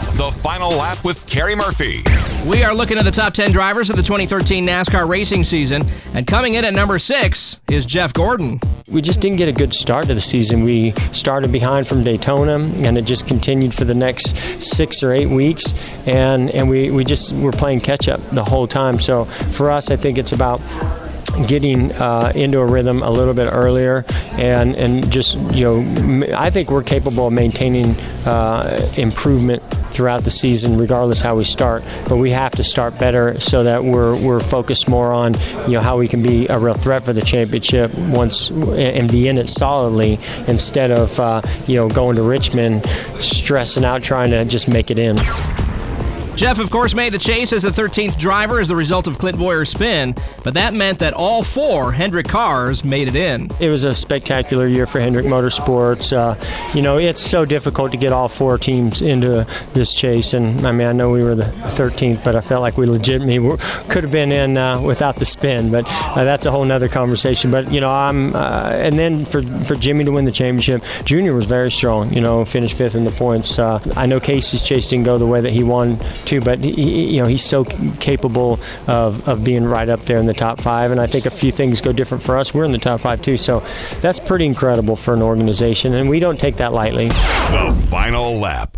The Final Lap with Kerry Murphy. We are looking at the top 10 drivers of the 2013 NASCAR racing season, and coming in at number 6 is Jeff Gordon. We just didn't get a good start to the season. We started behind from Daytona, and it just continued for the next 6 or 8 weeks, and we just were playing catch-up the whole time. So for us, I think it's about getting into a rhythm a little bit earlier, and just, I think we're capable of maintaining improvement throughout the season, regardless how we start. But we have to start better so that we're focused more on how we can be a real threat for the championship once and be in it solidly, instead of going to Richmond stressing out trying to just make it in. Jeff, of course, made the chase as the 13th driver as the result of Clint Boyer's spin, but that meant that all 4 Hendrick cars made it in. It was a spectacular year for Hendrick Motorsports. It's so difficult to get all 4 teams into this chase, and I know we were the 13th, but I felt like we legitimately could have been in without the spin, but that's a whole nother conversation. But, and then for Jimmy to win the championship, Junior was very strong, finished 5th in the points. I know Casey's chase didn't go the way that he wanted to, but he's so capable of being right up there in the top 5, and I think a few things go different for us. We're in the top 5 too, so that's pretty incredible for an organization, and we don't take that lightly. The Final Lap.